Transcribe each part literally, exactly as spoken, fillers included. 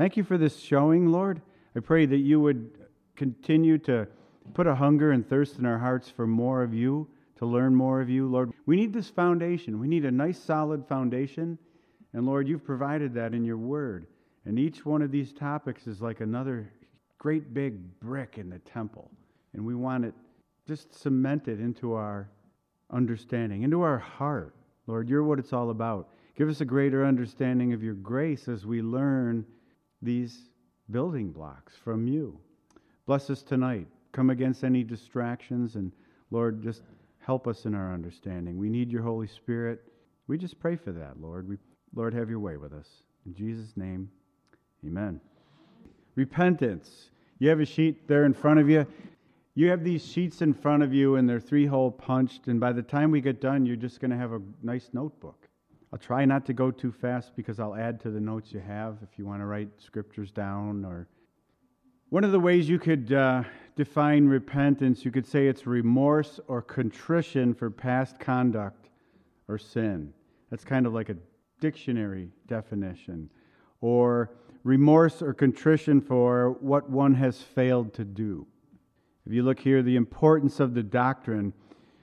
Thank you for this showing, Lord. I pray that you would continue to put a hunger and thirst in our hearts for more of you, to learn more of you, Lord. We need this foundation. We need a nice, solid foundation. And Lord, you've provided that in your word. And each one of these topics is like another great big brick in the temple. And we want it just cemented into our understanding, into our heart. Lord, you're what it's all about. Give us a greater understanding of your grace as we learn these building blocks from you. Bless us tonight. Come against any distractions, and Lord, just help us in our understanding. We need your Holy Spirit. We just pray for that, Lord. We, Lord, have your way with us. In Jesus' name, amen. Repentance. You have a sheet there in front of you. You have these sheets in front of you, and they're three-hole punched, and by the time we get done, you're just going to have a nice notebook. I'll try not to go too fast because I'll add to the notes you have if you want to write scriptures down. Or one of the ways you could uh, define repentance, you could say it's remorse or contrition for past conduct or sin. That's kind of like a dictionary definition. Or remorse or contrition for what one has failed to do. If you look here, the importance of the doctrine,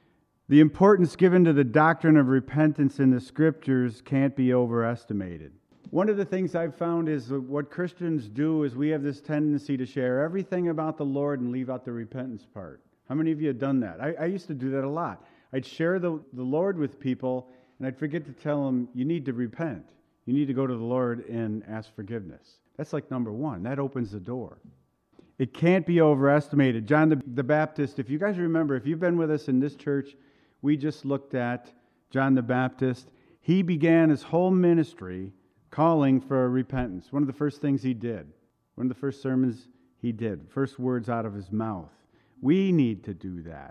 the importance given to the doctrine of repentance in the Scriptures can't be overestimated. One of the things I've found is that what Christians do is we have this tendency to share everything about the Lord and leave out the repentance part. How many of you have done that? I, I used to do that a lot. I'd share the, the Lord with people, and I'd forget to tell them, you need to repent. You need to go to the Lord and ask forgiveness. That's like number one. That opens the door. It can't be overestimated. John the, the Baptist, if you guys remember, if you've been with us in this church, we just looked at John the Baptist. He began his whole ministry calling for repentance. One of the first things he did, one of the first sermons he did, first words out of his mouth. We need to do that.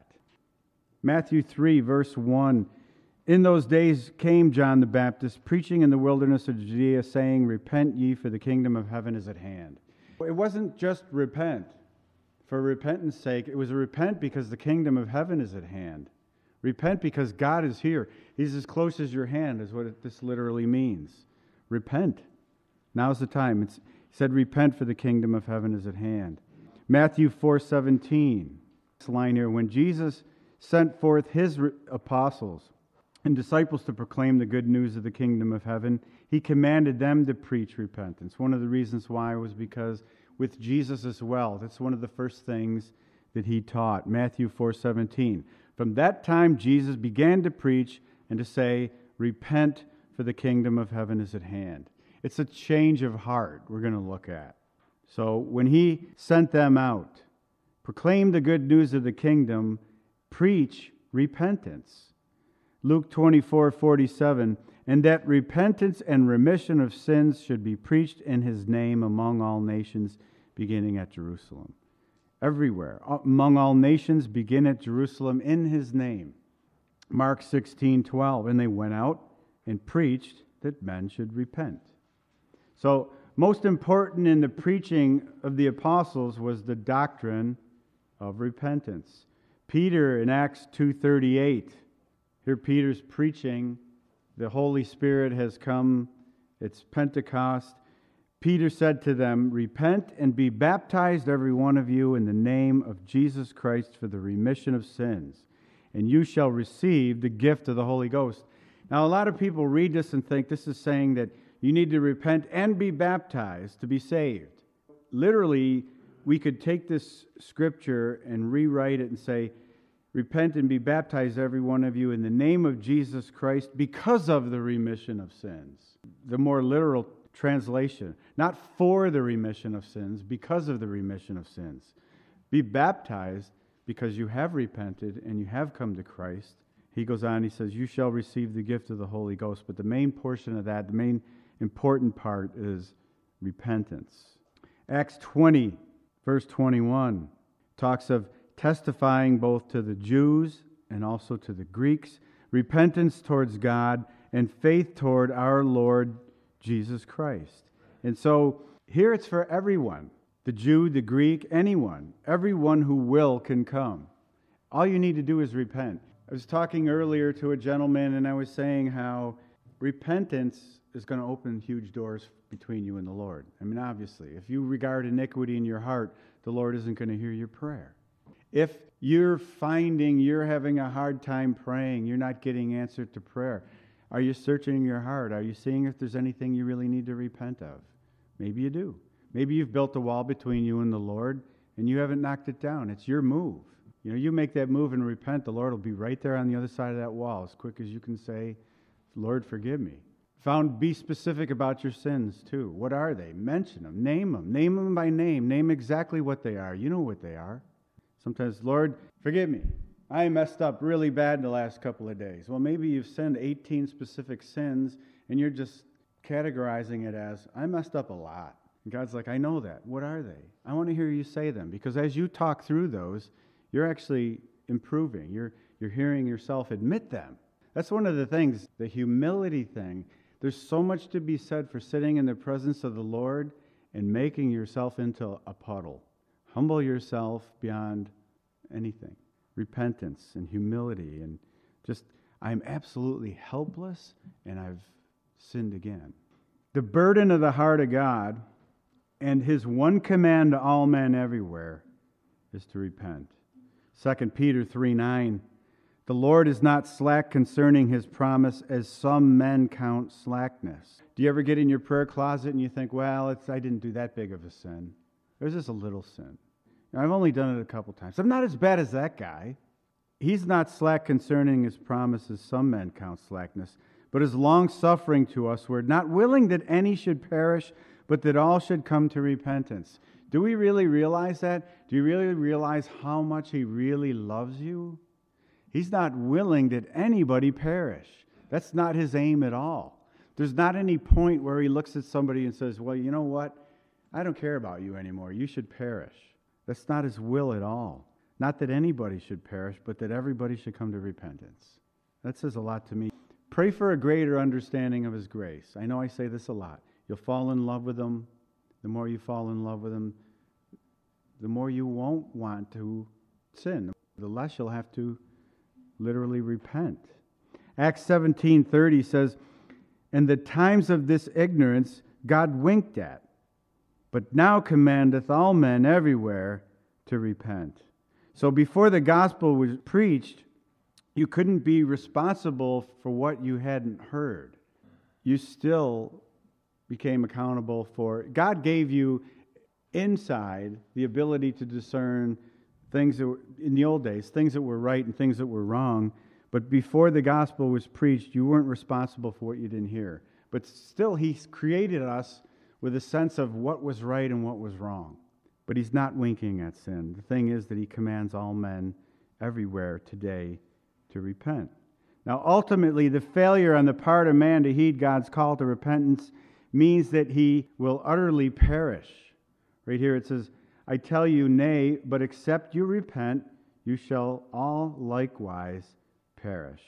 Matthew three, verse one. In those days came John the Baptist, preaching in the wilderness of Judea, saying, repent ye, for the kingdom of heaven is at hand. It wasn't just repent for repentance' sake. It was a repent because the kingdom of heaven is at hand. Repent because God is here. He's as close as your hand is what it, this literally means. Repent. Now's the time. It's, he said, repent for the kingdom of heaven is at hand. Matthew four seventeen. This line here, when Jesus sent forth his re- apostles and disciples to proclaim the good news of the kingdom of heaven, he commanded them to preach repentance. One of the reasons why was because with Jesus as well, that's one of the first things that he taught. Matthew four seventeen. From that time, Jesus began to preach and to say, repent, for the kingdom of heaven is at hand. It's a change of heart we're going to look at. So when he sent them out, proclaim the good news of the kingdom, preach repentance. Luke twenty-four forty-seven, and that repentance and remission of sins should be preached in his name among all nations, beginning at Jerusalem. Everywhere, among all nations, begin at Jerusalem in his name. Mark sixteen twelve, and they went out and preached that men should repent. So, most important in the preaching of the apostles was the doctrine of repentance. Peter in Acts two thirty-eight, here Peter's preaching, the Holy Spirit has come, it's Pentecost. Peter said to them, repent and be baptized every one of you in the name of Jesus Christ for the remission of sins, and you shall receive the gift of the Holy Ghost. Now, a lot of people read this and think this is saying that you need to repent and be baptized to be saved. Literally, we could take this scripture and rewrite it and say, repent and be baptized, every one of you, in the name of Jesus Christ because of the remission of sins. The more literal translation, not for the remission of sins, because of the remission of sins. Be baptized because you have repented and you have come to Christ. He goes on, he says, you shall receive the gift of the Holy Ghost. But the main portion of that, the main important part is repentance. Acts twenty, verse twenty-one, talks of testifying both to the Jews and also to the Greeks, repentance towards God and faith toward our Lord Jesus Christ. And so here it's for everyone, the Jew, the Greek, anyone. Everyone who will can come. All you need to do is repent. I was talking earlier to a gentleman and I was saying how repentance is going to open huge doors between you and the Lord. I mean, obviously, if you regard iniquity in your heart, the Lord isn't going to hear your prayer. If you're finding you're having a hard time praying, you're not getting answered to prayer, are you searching your heart? Are you seeing if there's anything you really need to repent of? Maybe you do. Maybe you've built a wall between you and the Lord, and you haven't knocked it down. It's your move. You know, you make that move and repent, the Lord will be right there on the other side of that wall as quick as you can say, Lord, forgive me. Found, be specific about your sins, too. What are they? Mention them. Name them. Name them by name. Name exactly what they are. You know what they are. Sometimes, Lord, forgive me. I messed up really bad in the last couple of days. Well, maybe you've sinned eighteen specific sins, and you're just categorizing it as, I messed up a lot. And God's like, I know that. What are they? I want to hear you say them, because as you talk through those, you're actually improving. You're, you're hearing yourself admit them. That's one of the things, the humility thing. There's so much to be said for sitting in the presence of the Lord and making yourself into a puddle. Humble yourself beyond anything. Repentance and humility and just, I'm absolutely helpless and I've sinned again. The burden of the heart of God and His one command to all men everywhere is to repent. Second Peter three nine, the Lord is not slack concerning His promise, as some men count slackness. Do you ever get in your prayer closet and you think, well, it's, I didn't do that big of a sin. There's just a little sin. I've only done it a couple times. I'm not as bad as that guy. He's not slack concerning His promises, some men count slackness, but is long-suffering to us, word, not willing that any should perish, but that all should come to repentance. Do we really realize that? Do you really realize how much He really loves you? He's not willing that anybody perish. That's not His aim at all. There's not any point where He looks at somebody and says, well, you know what? I don't care about you anymore. You should perish. That's not His will at all. Not that anybody should perish, but that everybody should come to repentance. That says a lot to me. Pray for a greater understanding of His grace. I know I say this a lot. You'll fall in love with Him. The more you fall in love with Him, the more you won't want to sin. The less you'll have to literally repent. Acts seventeen thirty says, "And the times of this ignorance God winked at, but now commandeth all men everywhere to repent." So before the gospel was preached, you couldn't be responsible for what you hadn't heard. You still became accountable for... God gave you inside the ability to discern things that were, in the old days, things that were right and things that were wrong. But before the gospel was preached, you weren't responsible for what you didn't hear. But still, He created us with a sense of what was right and what was wrong. But He's not winking at sin. The thing is that He commands all men everywhere today to repent. Now, ultimately, the failure on the part of man to heed God's call to repentance means that he will utterly perish. Right here it says, "I tell you, nay, but except you repent, you shall all likewise perish."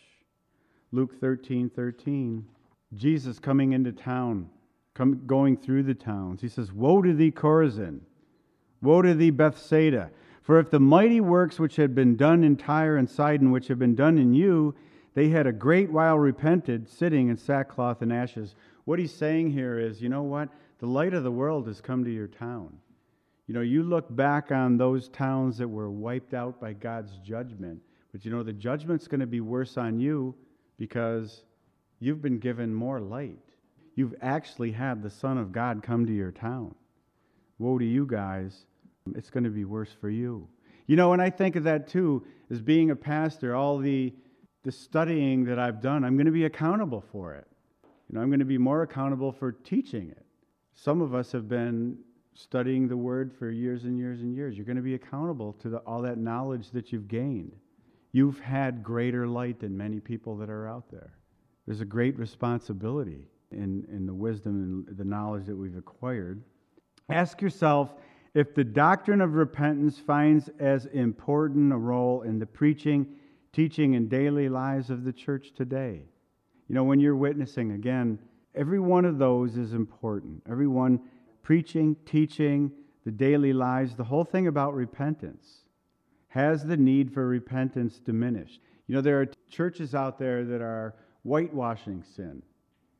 Luke thirteen thirteen. Jesus coming into town, come, going through the towns. He says, "Woe to thee, Chorazin! Woe to thee, Bethsaida! For if the mighty works which had been done in Tyre and Sidon, which have been done in you, they had a great while repented, sitting in sackcloth and ashes." What he's saying here is, you know what? The light of the world has come to your town. You know, you look back on those towns that were wiped out by God's judgment, but you know, the judgment's going to be worse on you because you've been given more light. You've actually had the Son of God come to your town. Woe to you guys. It's going to be worse for you. You know, and I think of that too, as being a pastor, all the, the studying that I've done, I'm going to be accountable for it. You know, I'm going to be more accountable for teaching it. Some of us have been studying the Word for years and years and years. You're going to be accountable to the, all that knowledge that you've gained. You've had greater light than many people that are out there. There's a great responsibility in, in the wisdom and the knowledge that we've acquired. Ask yourself if the doctrine of repentance finds as important a role in the preaching, teaching, and daily lives of the church today. You know, when you're witnessing, again, every one of those is important. Every one, preaching, teaching, the daily lives, the whole thing about repentance. Has the need for repentance diminished? You know, there are churches out there that are whitewashing sin.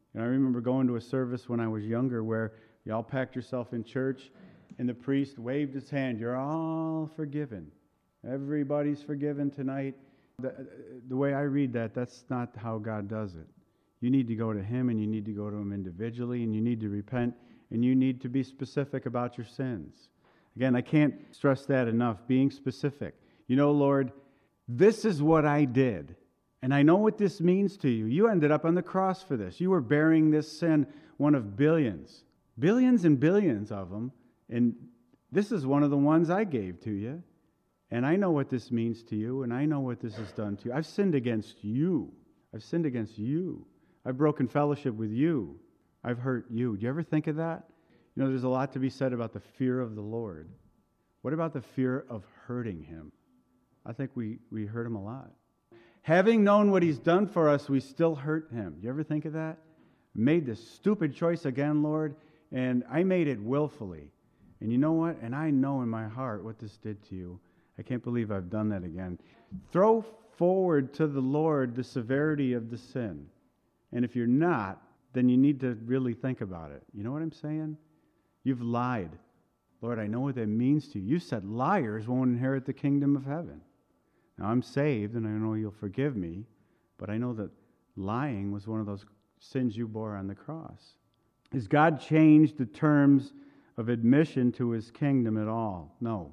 And I remember going to a service when I was younger where you all packed yourself in church, and the priest waved his hand. You're all forgiven. Everybody's forgiven tonight. The, the way I read that, that's not how God does it. You need to go to Him, and you need to go to Him individually, and you need to repent, and you need to be specific about your sins. Again, I can't stress that enough, being specific. You know, Lord, this is what I did, and I know what this means to you. You ended up on the cross for this. You were bearing this sin, one of billions, billions and billions of them, and this is one of the ones I gave to you. And I know what this means to you, and I know what this has done to you. I've sinned against you. I've sinned against you. I've broken fellowship with you. I've hurt you. Do you ever think of that? You know, there's a lot to be said about the fear of the Lord. What about the fear of hurting Him? I think we, we hurt Him a lot. Having known what He's done for us, we still hurt Him. Do you ever think of that? Made this stupid choice again, Lord, and I made it willfully. And you know what? And I know in my heart what this did to you. I can't believe I've done that again. Throw forward to the Lord the severity of the sin. And if you're not, then you need to really think about it. You know what I'm saying? You've lied. Lord, I know what that means to you. You said liars won't inherit the kingdom of heaven. Now, I'm saved, and I know you'll forgive me, but I know that lying was one of those sins you bore on the cross. Has God changed the terms of admission to His kingdom at all? No.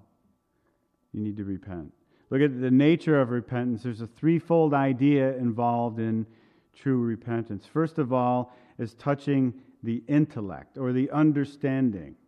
You need to repent. Look at the nature of repentance. There's a threefold idea involved in true repentance. First of all, is touching the intellect or the understanding.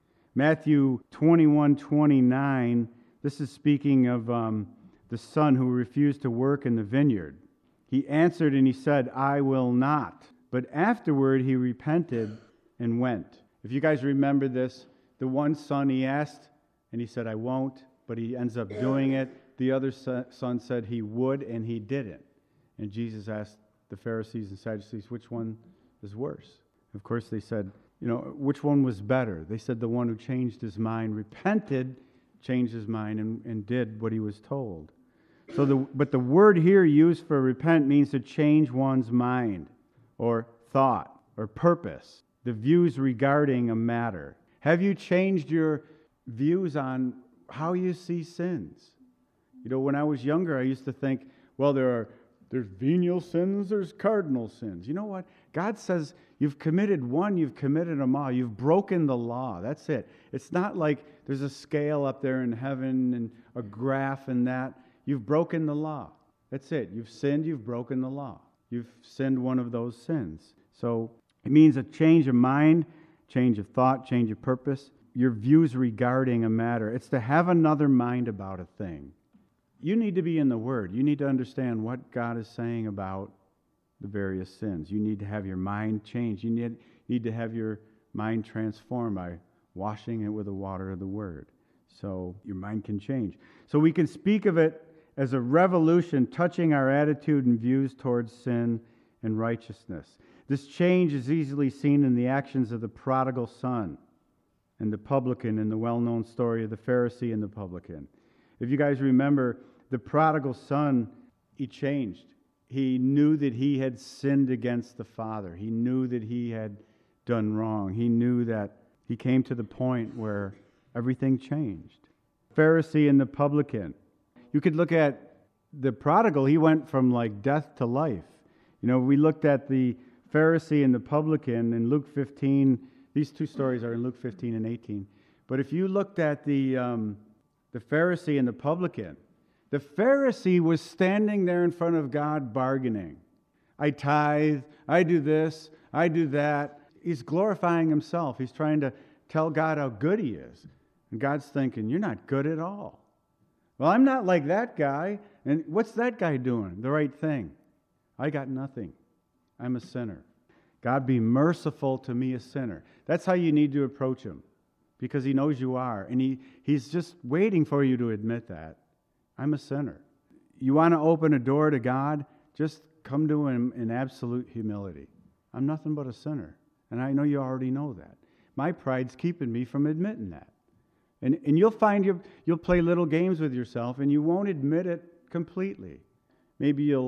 Matthew twenty-one twenty-nine, this is speaking of um, the son who refused to work in the vineyard. He answered and he said, I will not. But afterward he repented and went. If you guys remember this, the one son he asked and he said, I won't. But he ends up doing it. The other son said he would, and he didn't. And Jesus asked the Pharisees and Sadducees, which one is worse? Of course, they said, you know, which one was better? They said the one who changed his mind, repented, changed his mind, and, and did what he was told. So, the, but the word here used for repent means to change one's mind, or thought, or purpose, the views regarding a matter. Have you changed your views on how you see sins? You know, when I was younger, I used to think, well, there are there's venial sins, there's cardinal sins. You know what? God says you've committed one, you've committed them all. You've broken the law. That's it. It's not like there's a scale up there in heaven and a graph and that. You've broken the law. That's it. You've sinned, you've broken the law. You've sinned one of those sins. So it means a change of mind, change of thought, change of purpose. Your views regarding a matter. It's to have another mind about a thing. You need to be in the Word. You need to understand what God is saying about the various sins. You need to have your mind changed. You need, need to have your mind transformed by washing it with the water of the Word. So your mind can change. So we can speak of it as a revolution touching our attitude and views towards sin and righteousness. This change is easily seen in the actions of the prodigal son and the publican in the well-known story of the Pharisee and the publican. If you guys remember, the prodigal son, he changed. He knew that he had sinned against the Father. He knew that he had done wrong. He knew that he came to the point where everything changed. Pharisee and the publican. You could look at the prodigal. He went from like death to life. You know, we looked at the Pharisee and the publican in Luke fifteen. These two stories are in Luke fifteen and eighteen. But if you looked at the um, the Pharisee and the publican, the Pharisee was standing there in front of God bargaining. I tithe, I do this, I do that. He's glorifying himself. He's trying to tell God how good he is. And God's thinking, you're not good at all. Well, I'm not like that guy. And what's that guy doing? The right thing. I got nothing. I'm a sinner. God, be merciful to me, a sinner. That's how you need to approach him, because he knows you are. And he, he's just waiting for you to admit that. I'm a sinner. You want to open a door to God? Just come to him in absolute humility. I'm nothing but a sinner. And I know you already know that. My pride's keeping me from admitting that. And, and you'll find you, you'll play little games with yourself and you won't admit it completely. Maybe you'll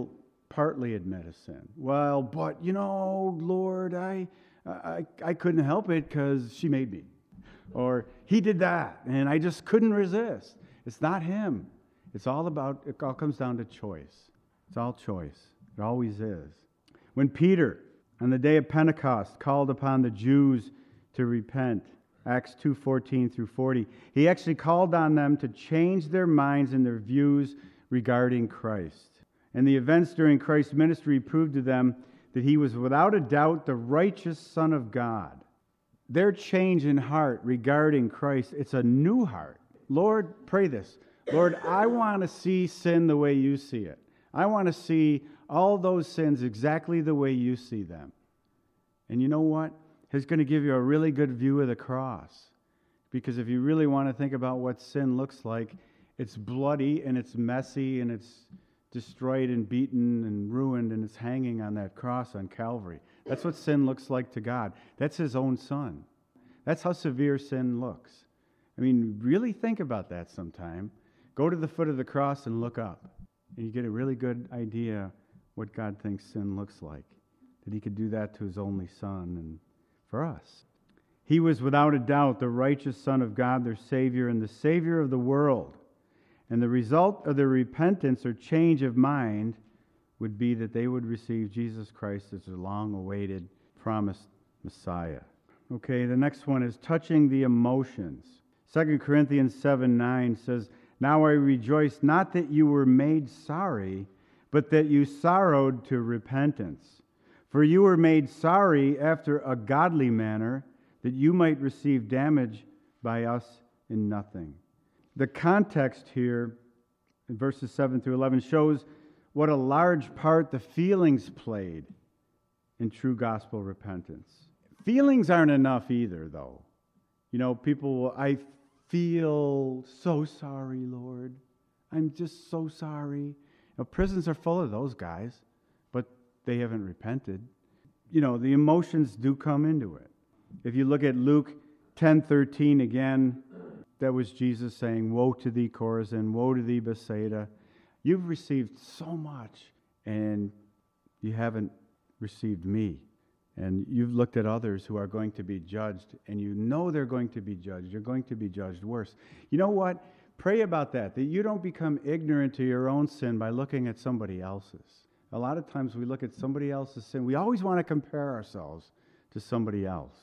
partly admit a sin. Well, but, you know, Lord, I, I, I couldn't help it because she made me. Or he did that, and I just couldn't resist. It's not him. It's all about, it all comes down to choice. It's all choice. It always is. When Peter, on the day of Pentecost, called upon the Jews to repent, Acts two fourteen through forty, he actually called on them to change their minds and their views regarding Christ. And the events during Christ's ministry proved to them that he was without a doubt the righteous Son of God. Their change in heart regarding Christ, it's a new heart. Lord, pray this. Lord, I want to see sin the way you see it. I want to see all those sins exactly the way you see them. And you know what? He's going to give you a really good view of the cross. Because if you really want to think about what sin looks like, it's bloody and it's messy and it's destroyed and beaten and ruined, and it's hanging on that cross on Calvary. That's what sin looks like to God. That's his own Son. That's how severe sin looks. I mean, really think about that sometime. Go to the foot of the cross and look up, and you get a really good idea what God thinks sin looks like, that he could do that to his only Son and for us. He was without a doubt the righteous Son of God, their Savior, and the Savior of the world. And the result of their repentance or change of mind would be that they would receive Jesus Christ as their long-awaited, promised Messiah. Okay, the next one is touching the emotions. Second Corinthians seven nine says, "Now I rejoice not that you were made sorry, but that you sorrowed to repentance. For you were made sorry after a godly manner, that you might receive damage by us in nothing." The context here, in verses seven through eleven, shows what a large part the feelings played in true gospel repentance. Feelings aren't enough either, though. You know, people will, I feel so sorry, Lord. I'm just so sorry. You know, prisons are full of those guys, but they haven't repented. You know, the emotions do come into it. If you look at Luke ten thirteen again, that was Jesus saying, "Woe to thee, Chorazin, woe to thee, Bethsaida. You've received so much, and you haven't received me. And you've looked at others who are going to be judged, and you know they're going to be judged. You're going to be judged worse." You know what? Pray about that, that you don't become ignorant to your own sin by looking at somebody else's. A lot of times we look at somebody else's sin. We always want to compare ourselves to somebody else.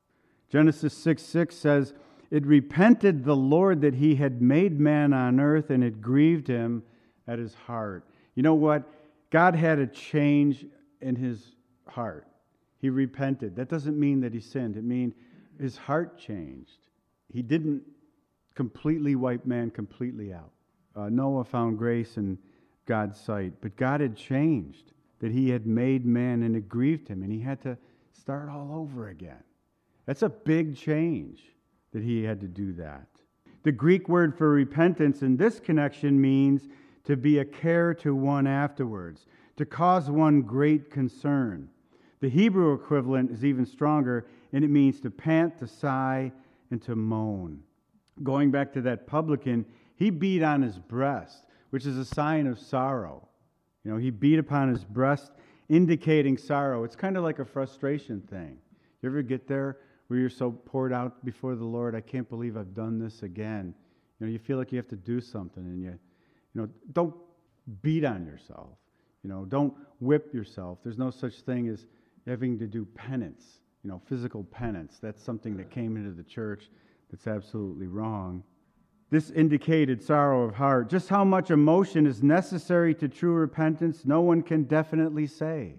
Genesis six six says, "It repented the Lord that he had made man on earth, and it grieved him at his heart." You know what? God had a change in his heart. He repented. That doesn't mean that he sinned. It means his heart changed. He didn't completely wipe man completely out. Uh, Noah found grace in God's sight, but God had changed, that he had made man, and it grieved him, and he had to start all over again. That's a big change, that he had to do that. The Greek word for repentance in this connection means to be a care to one afterwards, to cause one great concern. The Hebrew equivalent is even stronger, and it means to pant, to sigh, and to moan. Going back to that publican, he beat on his breast, which is a sign of sorrow. You know, he beat upon his breast, indicating sorrow. It's kind of like a frustration thing. You ever get there where you're so poured out before the Lord, I can't believe I've done this again. You know, you feel like you have to do something, and you, you know, don't beat on yourself. You know, don't whip yourself. There's no such thing as having to do penance, you know, physical penance. That's something that came into the church that's absolutely wrong. This indicated sorrow of heart. Just how much emotion is necessary to true repentance, no one can definitely say.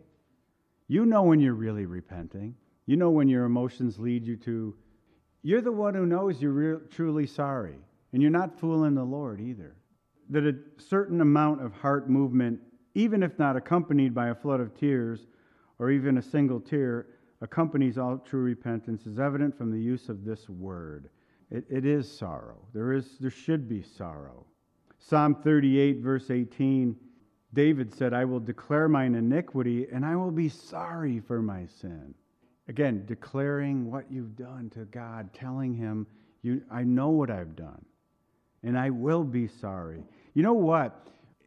You know when you're really repenting. You know when your emotions lead you to, you're the one who knows you're re- truly sorry. And you're not fooling the Lord either. That a certain amount of heart movement, even if not accompanied by a flood of tears, or even a single tear, accompanies all true repentance, is evident from the use of this word. It, it is sorrow. There is, there should be sorrow. Psalm thirty-eight, verse eighteen, David said, "I will declare mine iniquity, and I will be sorry for my sin." Again, declaring what you've done to God, telling him, "You, I know what I've done, and I will be sorry." You know what? If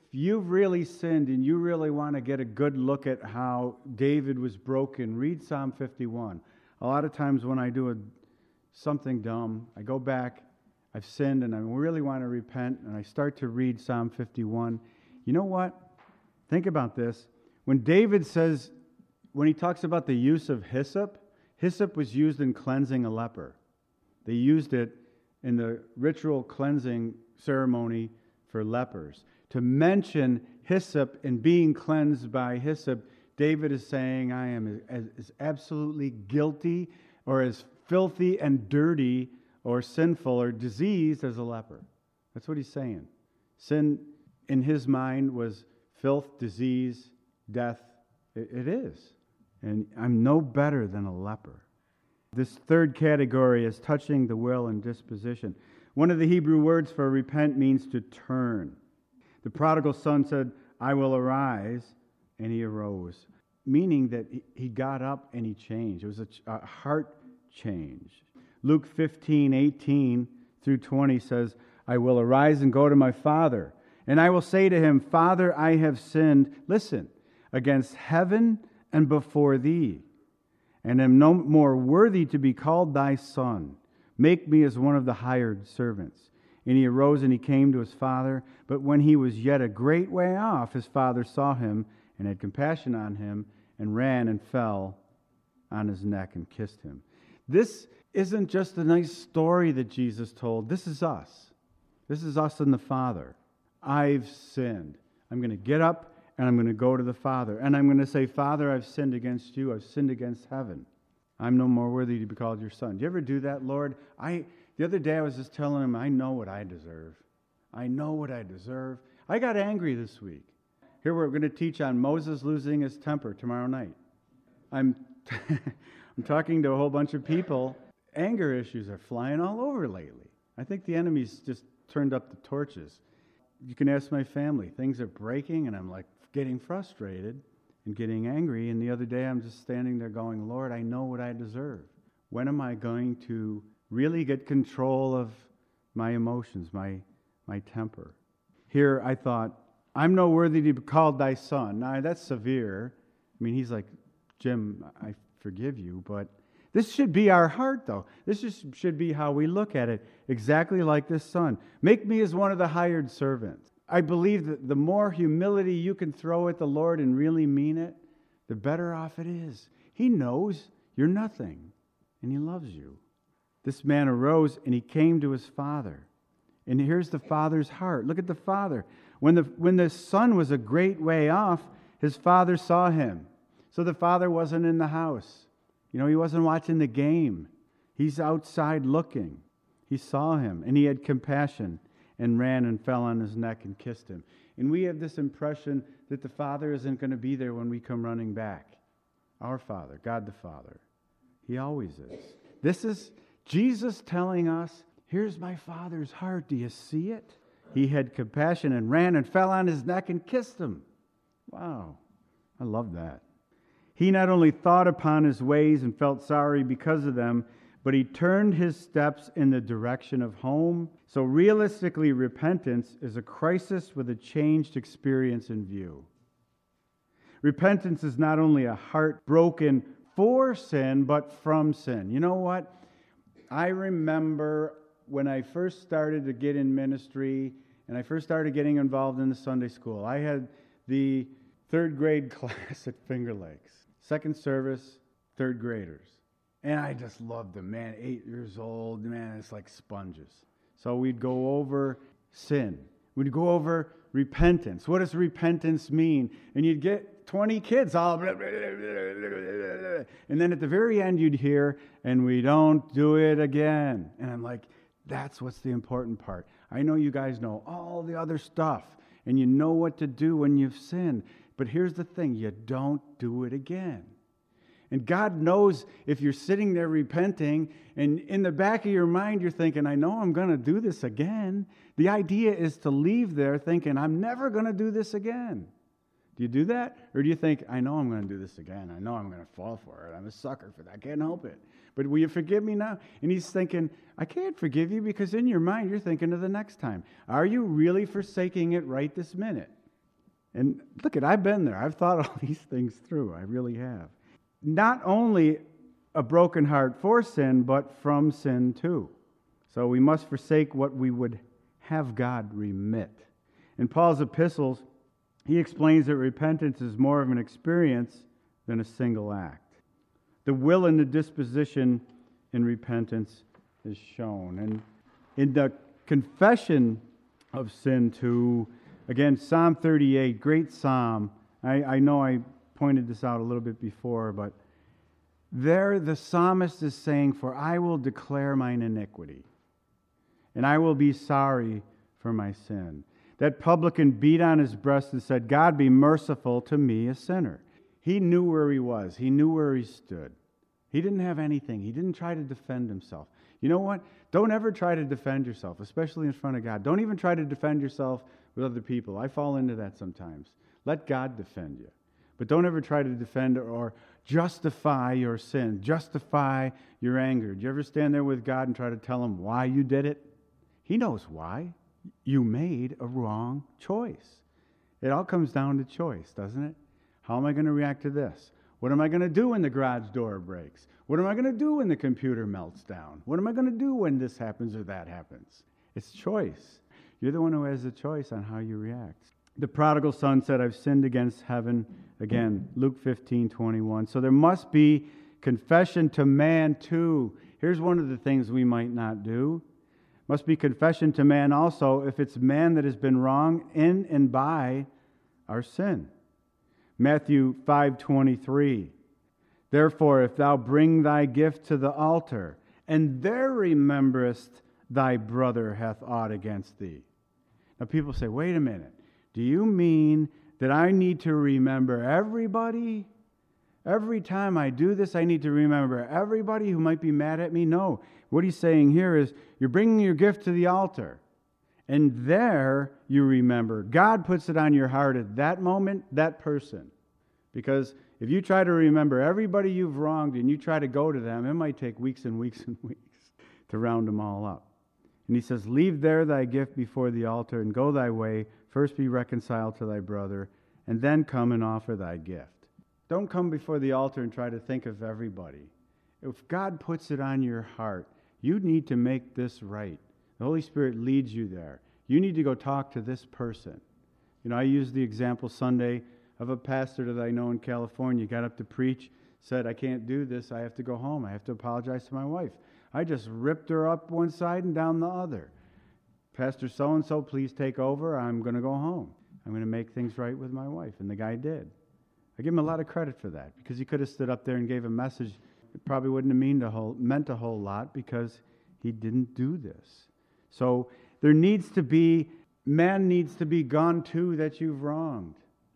you've really sinned and you really want to get a good look at how David was broken, read Psalm fifty-one. A lot of times when I do a, something dumb, I go back, I've sinned, and I really want to repent, and I start to read Psalm fifty-one. You know what? Think about this. When David says, when he talks about the use of hyssop, hyssop was used in cleansing a leper. They used it in the ritual cleansing ceremony for lepers. To mention hyssop and being cleansed by hyssop, David is saying, I am as, as absolutely guilty or as filthy and dirty or sinful or diseased as a leper. That's what he's saying. Sin in his mind was filth, disease, death. It, it is. And I'm no better than a leper. This third category is touching the will and disposition. One of the Hebrew words for repent means to turn. The prodigal son said, I will arise, and he arose. Meaning that he got up and he changed. It was a, a heart change. Luke fifteen, eighteen through twenty says, I will arise and go to my father, and I will say to him, Father, I have sinned, listen, against heaven and before thee, and am no more worthy to be called thy son. Make me as one of the hired servants. And he arose and he came to his father. But when he was yet a great way off, his father saw him and had compassion on him and ran and fell on his neck and kissed him. This isn't just a nice story that Jesus told. This is us. This is us and the Father. I've sinned. I'm going to get up and I'm going to go to the Father. And I'm going to say, Father, I've sinned against you. I've sinned against heaven. I'm no more worthy to be called your son. Do you ever do that, Lord? I the other day I was just telling him, I know what I deserve. I know what I deserve. I got angry this week. Here we're going to teach on Moses losing his temper tomorrow night. I'm I'm talking to a whole bunch of people. Anger issues are flying all over lately. I think the enemy's just turned up the torches. You can ask my family. Things are breaking, and I'm like getting frustrated and getting angry. And the other day, I'm just standing there going, Lord, I know what I deserve. When am I going to really get control of my emotions, my my temper? Here, I thought, I'm no worthy to be called thy son. Now, that's severe. I mean, he's like, Jim, I forgive you, but this should be our heart, though. This just should be how we look at it, exactly like this son. Make me as one of the hired servants. I believe that the more humility you can throw at the Lord and really mean it, the better off it is. He knows you're nothing, and he loves you. This man arose, and he came to his father. And here's the father's heart. Look at the father. When the, when the son was a great way off, his father saw him. So the father wasn't in the house. You know, he wasn't watching the game. He's outside looking. He saw him, and he had compassion and ran and fell on his neck and kissed him. And we have this impression that the Father isn't going to be there when we come running back. Our Father, God the Father. He always is. This is Jesus telling us, here's my Father's heart. Do you see it? He had compassion and ran and fell on his neck and kissed him. Wow. I love that. He not only thought upon his ways and felt sorry because of them, but he turned his steps in the direction of home. So realistically, repentance is a crisis with a changed experience in view. Repentance is not only a heart broken for sin, but from sin. You know what? I remember when I first started to get in ministry and I first started getting involved in the Sunday school, I had the third grade class at Finger Lakes. Second service, third graders. And I just loved them, man. Eight years old, man, it's like sponges. So we'd go over sin. We'd go over repentance. What does repentance mean? And you'd get twenty kids all... Blah, blah, blah, blah, blah. And then at the very end you'd hear, and we don't do it again. And I'm like, that's what's the important part. I know you guys know all the other stuff, and you know what to do when you've sinned. But here's the thing, you don't do it again. And God knows if you're sitting there repenting, and in the back of your mind you're thinking, I know I'm going to do this again. The idea is to leave there thinking, I'm never going to do this again. Do you do that? Or do you think, I know I'm going to do this again. I know I'm going to fall for it. I'm a sucker for that. I can't help it. But will you forgive me now? And he's thinking, I can't forgive you because in your mind you're thinking of the next time. Are you really forsaking it right this minute? And look at, I've been there. I've thought all these things through. I really have. Not only a broken heart for sin, but from sin too. So we must forsake what we would have God remit. In Paul's epistles, he explains that repentance is more of an experience than a single act. The will and the disposition in repentance is shown. And in the confession of sin too, again, Psalm thirty-eight, great psalm. I, I know I pointed this out a little bit before, but there the psalmist is saying, "For I will declare mine iniquity, and I will be sorry for my sin." That publican beat on his breast and said, "God, be merciful to me, a sinner." He knew where he was. He knew where he stood. He didn't have anything. He didn't try to defend himself. You know what? Don't ever try to defend yourself, especially in front of God. Don't even try to defend yourself with other people. I fall into that sometimes. Let God defend you. But don't ever try to defend or justify your sin, justify your anger. Did you ever stand there with God and try to tell him why you did it? He knows why. You made a wrong choice. It all comes down to choice, doesn't it? How am I going to react to this? What am I going to do when the garage door breaks? What am I going to do when the computer melts down? What am I going to do when this happens or that happens? It's choice. You're the one who has the choice on how you react. The prodigal son said, "I've sinned against heaven." Again, Luke fifteen twenty-one. So there must be confession to man too. Here's one of the things we might not do. Must be confession to man also if it's man that has been wrong in and by our sin. Matthew five twenty-three. "Therefore, if thou bring thy gift to the altar, and there rememberest thy brother hath aught against thee." Now people say, wait a minute. Do you mean that I need to remember everybody? Every time I do this, I need to remember everybody who might be mad at me? No. What he's saying here is, you're bringing your gift to the altar, and there you remember. God puts it on your heart at that moment, that person. Because if you try to remember everybody you've wronged and you try to go to them, it might take weeks and weeks and weeks to round them all up. And he says, "Leave there thy gift before the altar, and go thy way. First be reconciled to thy brother, and then come and offer thy gift." Don't come before the altar and try to think of everybody. If God puts it on your heart, you need to make this right. The Holy Spirit leads you there. You need to go talk to this person. You know, I used the example Sunday of a pastor that I know in California. Got up to preach, said, "I can't do this. I have to go home. I have to apologize to my wife." I just ripped her up one side and down the other. "Pastor so-and-so, please take over. I'm going to go home. I'm going to make things right with my wife." And the guy did. I give him a lot of credit for that, because he could have stood up there and gave a message. It probably wouldn't have mean a whole, meant a whole lot, because he didn't do this. So there needs to be, man needs to be gone too that you've wronged.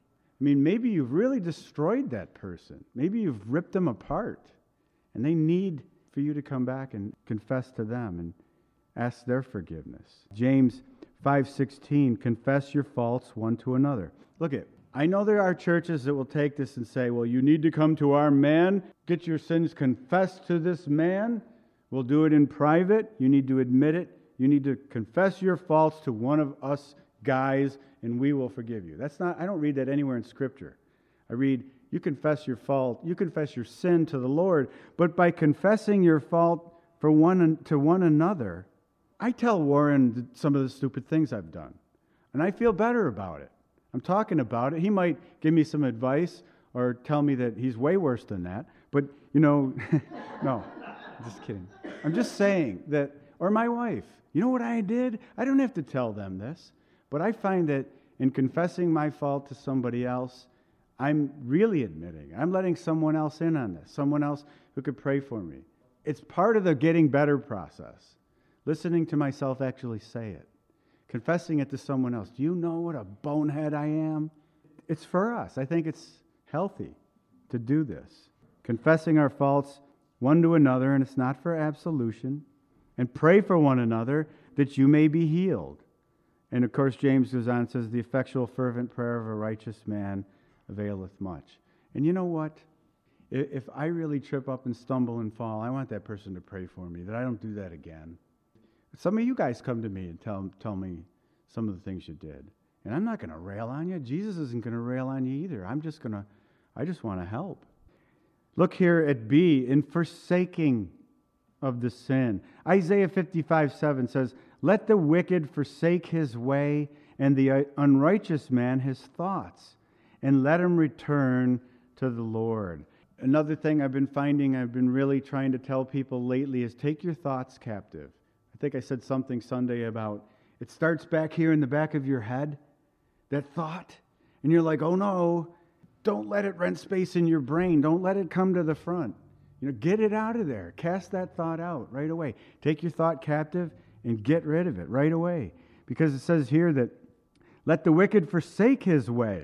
I mean, maybe you've really destroyed that person. Maybe you've ripped them apart. And they need for you to come back and confess to them and ask their forgiveness. James five sixteen, "Confess your faults one to another." Look at, I know there are churches that will take this and say, well, you need to come to our man, get your sins confessed to this man. We'll do it in private. You need to admit it. You need to confess your faults to one of us guys, and we will forgive you. That's not, I don't read that anywhere in Scripture. I read, you confess your fault, you confess your sin to the Lord, but by confessing your fault for one to one another, I tell Warren some of the stupid things I've done, and I feel better about it. I'm talking about it. He might give me some advice or tell me that he's way worse than that, but, you know, no, just kidding. I'm just saying that, or my wife, you know what I did? I don't have to tell them this, but I find that in confessing my fault to somebody else, I'm really admitting, I'm letting someone else in on this, someone else who could pray for me. It's part of the getting better process. Listening to myself actually say it. Confessing it to someone else. Do you know what a bonehead I am? It's for us. I think it's healthy to do this. Confessing our faults one to another, and it's not for absolution. And pray for one another that you may be healed. And of course, James goes on and says, "The effectual fervent prayer of a righteous man availeth much." And you know what? If I really trip up and stumble and fall, I want that person to pray for me, that I don't do that again. Some of you guys come to me and tell, tell me some of the things you did. And I'm not going to rail on you. Jesus isn't going to rail on you either. I'm just going to, I just want to help. Look here at B, in forsaking of the sin. Isaiah fifty-five seven says, let the wicked forsake his way, and the unrighteous man his thoughts, and let him return to the Lord. Another thing I've been finding, I've been really trying to tell people lately is take your thoughts captive. I think I said something Sunday about it starts back here in the back of your head, that thought, and you're like, oh no, don't let it rent space in your brain. Don't let it come to the front. You know, get it out of there. Cast that thought out right away. Take your thought captive and get rid of it right away. Because it says here that let the wicked forsake his way,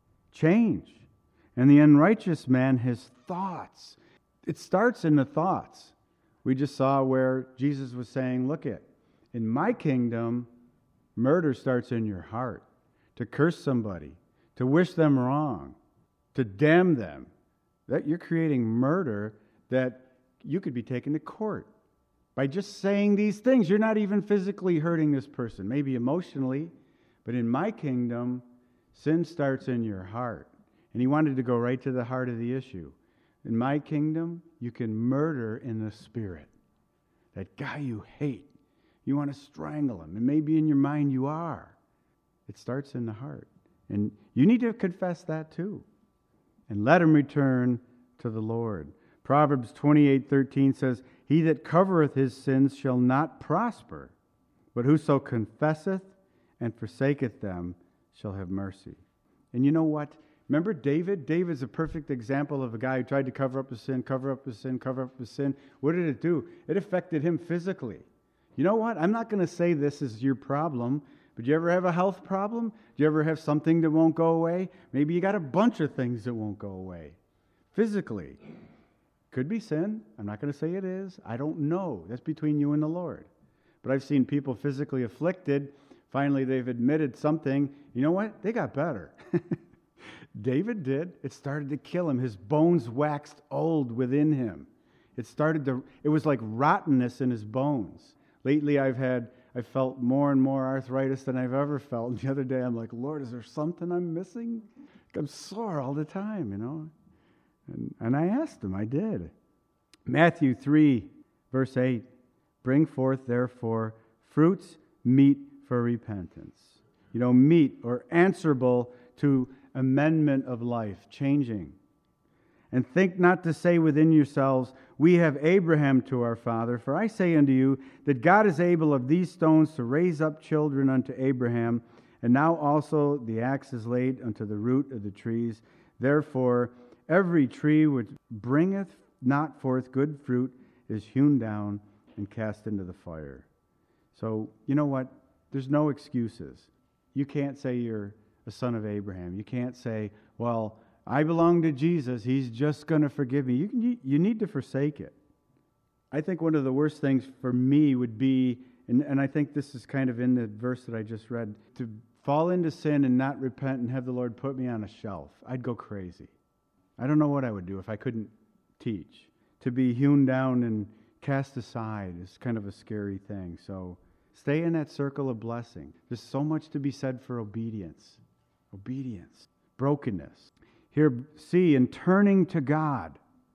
change, and the unrighteous man his thoughts. It starts in the thoughts. We just saw where Jesus was saying, look it, in my kingdom, murder starts in your heart. To curse somebody, to wish them wrong, to damn them. That you're creating murder that you could be taken to court. By just saying these things, you're not even physically hurting this person, maybe emotionally, but in my kingdom, sin starts in your heart. And he wanted to go right to the heart of the issue. In my kingdom, you can murder in the spirit. That guy you hate, you want to strangle him, and maybe in your mind you are. It starts in the heart. And you need to confess that too. And let him return to the Lord. Proverbs twenty-eight thirteen says, he that covereth his sins shall not prosper, but whoso confesseth and forsaketh them shall have mercy. And you know what? Remember David? David's a perfect example of a guy who tried to cover up his sin, cover up his sin, cover up his sin. What did it do? It affected him physically. You know what? I'm not going to say this is your problem, but do you ever have a health problem? Do you ever have something that won't go away? Maybe you got a bunch of things that won't go away. Physically. Could be sin. I'm not going to say it is. I don't know. That's between you and the Lord. But I've seen people physically afflicted. Finally, they've admitted something. You know what? They got better. David did. It started to kill him. His bones waxed old within him. It started to, it was like rottenness in his bones. Lately, I've had, I felt more and more arthritis than I've ever felt. And the other day, I'm like, Lord, is there something I'm missing? I'm sore all the time, you know. And, and I asked him, I did. Matthew three, verse eight, bring forth, therefore, fruits meet for repentance. You know, meet or answerable to amendment of life, changing. And think not to say within yourselves, we have Abraham to our father. For I say unto you, that God is able of these stones to raise up children unto Abraham. And now also the axe is laid unto the root of the trees. Therefore, every tree which bringeth not forth good fruit is hewn down and cast into the fire. So, you know what? There's no excuses. You can't say you're a son of Abraham. You can't say, well, I belong to Jesus. He's just going to forgive me. You, can, you need to forsake it. I think one of the worst things for me would be, and, and I think this is kind of in the verse that I just read, to fall into sin and not repent and have the Lord put me on a shelf. I'd go crazy. I don't know what I would do if I couldn't teach. To be hewn down and cast aside is kind of a scary thing. So stay in that circle of blessing. There's so much to be said for obedience. Obedience. Brokenness. Here, see, in turning to God,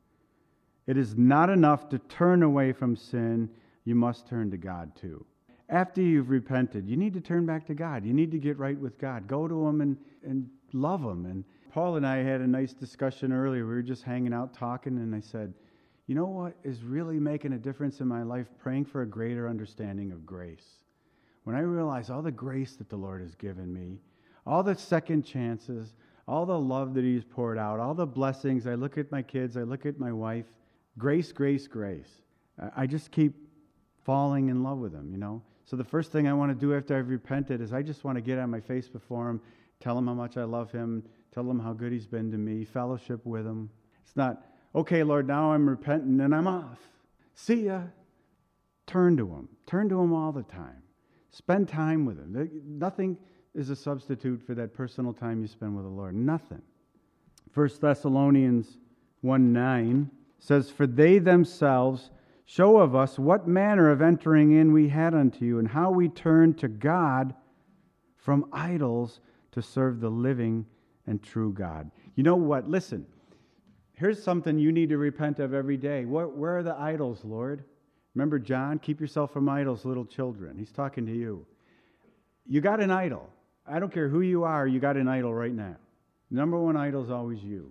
it is not enough to turn away from sin. You must turn to God too. After you've repented, you need to turn back to God. You need to get right with God. Go to Him and, and love Him. And Paul and I had a nice discussion earlier. We were just hanging out talking, and I said, you know what is really making a difference in my life? Praying for a greater understanding of grace. When I realize all the grace that the Lord has given me, all the second chances, all the love that He's poured out, all the blessings. I look at my kids, I look at my wife. Grace, grace, grace. I just keep falling in love with Him, you know. So the first thing I want to do after I've repented is I just want to get on my face before Him, tell Him how much I love Him, tell Him how good He's been to me, fellowship with Him. It's not, okay, Lord, now I'm repentant and I'm off. See ya. Turn to Him. Turn to Him all the time. Spend time with Him. Nothing is a substitute for that personal time you spend with the Lord. Nothing. First Thessalonians one nine says, for they themselves show of us what manner of entering in we had unto you, and how we turned to God from idols to serve the living and true God. You know what? Listen, here's something you need to repent of every day. Where, where are the idols, Lord? Remember John? Keep yourself from idols, little children. He's talking to you. You got an idol. I don't care who you are, you got an idol right now. Number one idol is always you.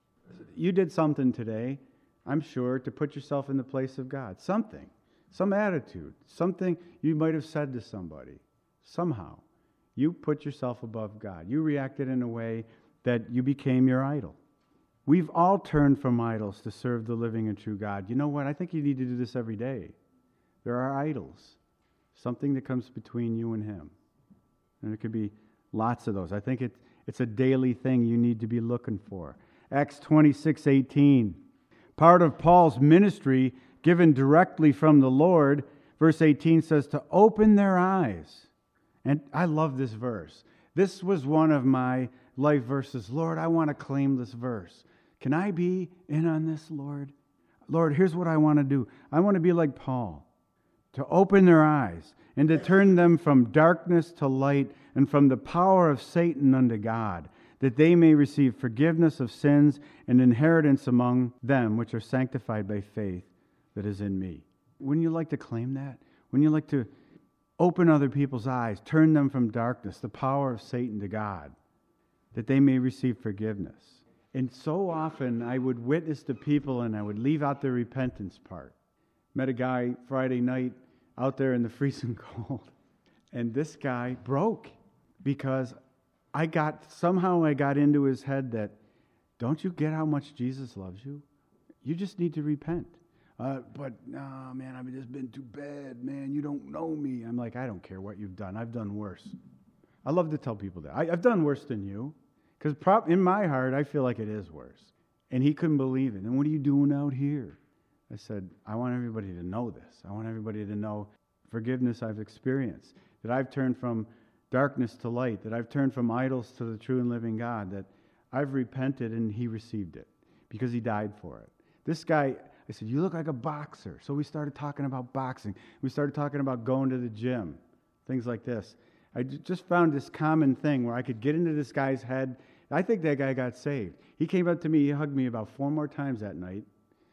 You did something today, I'm sure, to put yourself in the place of God. Something. Some attitude. Something you might have said to somebody. Somehow. You put yourself above God. You reacted in a way that you became your idol. We've all turned from idols to serve the living and true God. You know what? I think you need to do this every day. There are idols. Something that comes between you and Him. And it could be lots of those. I think it, it's a daily thing you need to be looking for. Acts twenty-six eighteen. Part of Paul's ministry given directly from the Lord, verse eighteen says, to open their eyes. And I love this verse. This was one of my life verses. Lord, I want to claim this verse. Can I be in on this, Lord? Lord, here's what I want to do. I want to be like Paul, to open their eyes and to turn them from darkness to light and from the power of Satan unto God, that they may receive forgiveness of sins and inheritance among them which are sanctified by faith that is in me. Wouldn't you like to claim that? Wouldn't you like to open other people's eyes, turn them from darkness, the power of Satan to God, that they may receive forgiveness? And so often I would witness to people and I would leave out the repentance part. Met a guy Friday night out there in the freezing cold. And this guy broke because I got, somehow I got into his head that, don't you get how much Jesus loves you? You just need to repent. Uh, but, no, man, I've just been too bad, man. You don't know me. I'm like, I don't care what you've done. I've done worse. I love to tell people that. I, I've done worse than you. Because in my heart, I feel like it is worse. And he couldn't believe it. And what are you doing out here? I said, I want everybody to know this. I want everybody to know forgiveness I've experienced. That I've turned from darkness to light. That I've turned from idols to the true and living God. That I've repented and he received it. Because he died for it. This guy, I said, you look like a boxer. So we started talking about boxing. We started talking about going to the gym. Things like this. I just found this common thing where I could get into this guy's head. I think that guy got saved. He came up to me, he hugged me about four more times that night.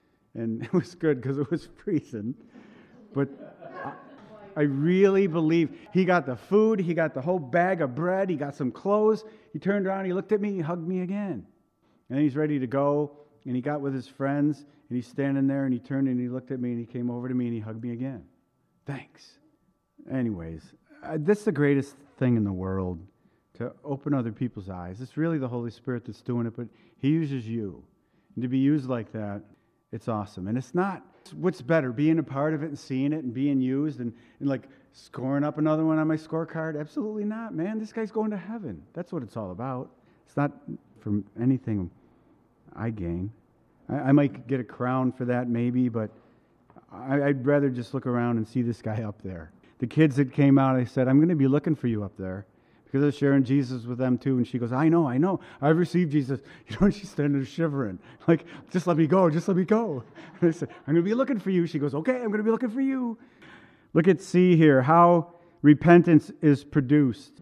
And it was good because it was freezing. But I, I really believe he got the food, he got the whole bag of bread, he got some clothes. He turned around, he looked at me, he hugged me again. And then he's ready to go, and he got with his friends, and he's standing there, and he turned and he looked at me, and he came over to me, and he hugged me again. Thanks. Anyways, uh, this is the greatest thing in the world, to open other people's eyes. It's really the Holy Spirit that's doing it, but he uses you. And to be used like that, it's awesome. And it's not, what's better, being a part of it and seeing it and being used and, and like scoring up another one on my scorecard? Absolutely not, man. This guy's going to heaven. That's what it's all about. It's not for anything I gain. I, I might get a crown for that maybe, but I, I'd rather just look around and see this guy up there. The kids that came out, I said, I'm going to be looking for you up there. Because I was sharing Jesus with them too. And she goes, I know, I know. I've received Jesus. You know, and she's standing there shivering. Like, just let me go, just let me go. And I said, I'm going to be looking for you. She goes, okay, I'm going to be looking for you. Look at C here, how repentance is produced.